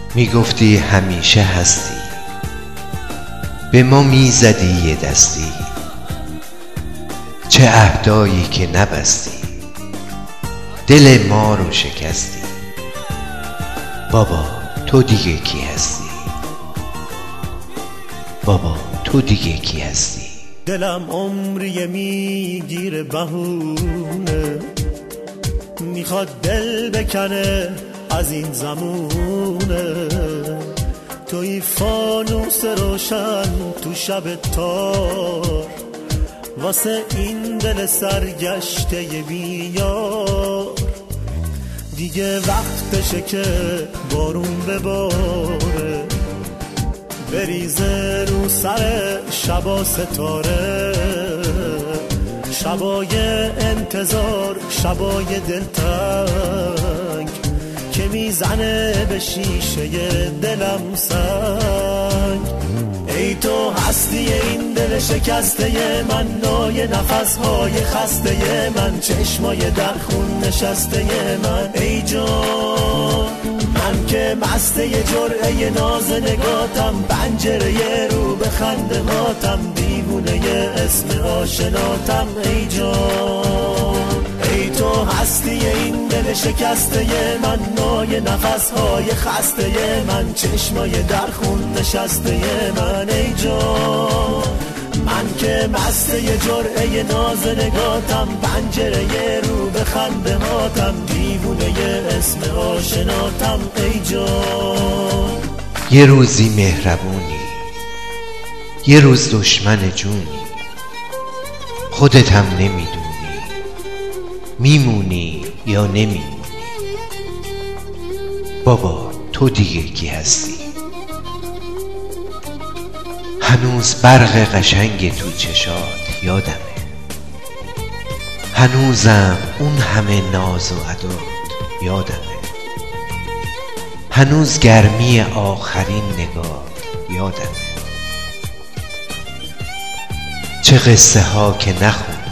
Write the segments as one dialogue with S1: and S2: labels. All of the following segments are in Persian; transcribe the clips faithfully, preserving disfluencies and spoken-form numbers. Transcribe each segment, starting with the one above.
S1: میگفتی همیشه هستی، به ما میزدی یه دستی، چه عهدایی که نبستی، دل ما رو شکستی. بابا تو دیگه کی هستی؟ بابا تو دیگه کی هستی؟
S2: دلم عمریه میگیره بهونه، میخواد دل بکنه از این زمونه. توی فانوس روشن تو شب تار، واسه این دل سرگشته بیار. دیگه وقتشه که بارون بباره، بریزه رو سر شبا ستاره. شبای انتظار، شبای دلتنگ که میزنه به شیشه دلم سنگ. ای تو هستی این دل شکسته من، نای نفسهای خسته من، چشمای در خون نشسته من. ای جان من که مسته جرعه ناز نگاتم، پنجره رو به خنده هاتم، دیوونه اسم آشناتم. ای جان ای تو هستی این دل شکسته من، نای نفسهای خسته من، چشمای در خون نشسته من. ای جان من که مسته جرعه ناز نگاتم، پنجره رو به خنده هاتم، دیوونه اسم آشناتم. ای جان
S1: یه روزی مهربونی، یه روز دشمن جونی، خودت هم نمیدونی میمونی یا نمیمونی. بابا تو دیگه کی هستی؟ هنوز برق قشنگ تو چشات یادمه، هنوزم اون همه ناز و عداد یادمه، هنوز گرمی آخرین نگاه یادمه. چه قصه ها که نخوندی،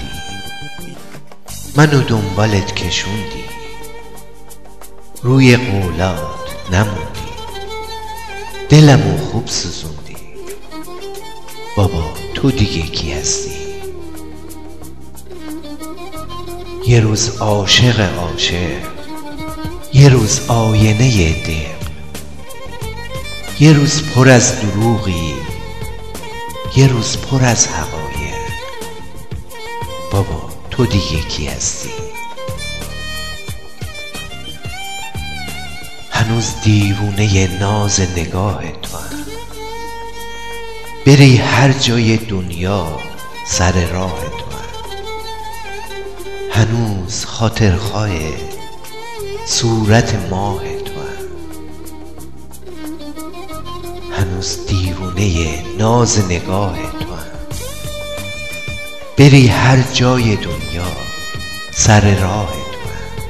S1: منو دنبالت کشوندی، روی قولات نموندی، دلمو خوب سوزوندی. بابا تو دیگه کی هستی؟ یه روز عاشق عاشق، یه روز آینه دق، یه روز پر از دروغی، یه روز پر از حقایق. بابا تو دیگه کی هستی؟ هنوز دیوونه ناز نگاه تو هم، بری هر جای دنیا سر راه تو هم. هنوز خاطرخواه صورت ماه تو هم، هنوز دیوونه ناز نگاه تو هم، بری هر جای دنیا سر راه تو هم.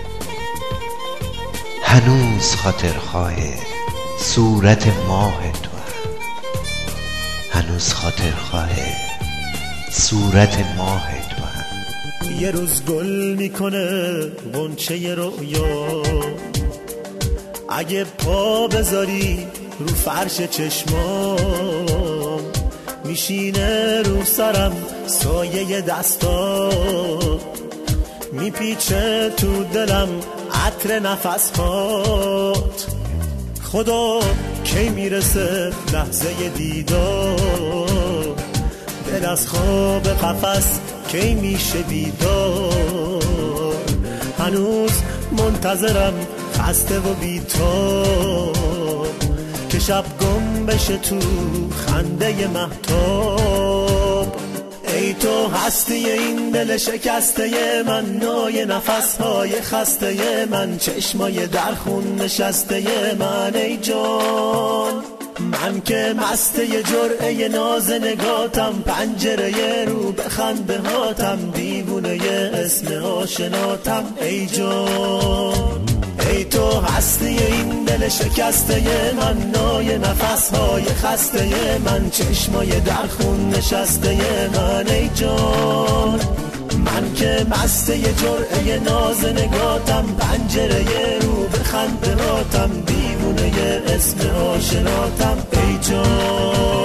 S1: هنوز خاطرخواه صورت ماه تو هم، هنوز خاطرخواه صورت ماه تو هم.
S2: یه روز گل میکنه غنچه رویا، اگه پا بذاری رو فرش چشمام، میشینه رو سرم سایه دستا، میپیچه تو دلم عطر نفسات. خدا کی میرسه لحظه دیدار، دل از خواب قفس کی میشه بیدار. هنوز منتظرم خسته و بی‌تاب، که شب گم بشه تو خنده مهتاب. ای تو هستی این دل شکسته من، نای نفسهای خسته من، چشمای در خون نشسته من. ای جان من که مسته جرعه ناز نگاتم، پنجره رو به خنده هاتم، دیوونه اسم آشناتم. ای جان ای تو هستی این دل شکسته من، نای نفسهای خسته من، چشمای در خون نشسته من. ای جان من که مسته جرعه ناز نگاتم، پنجره رو به خنده هاتم، دیوونه میونه اسم آشناتم ای جان.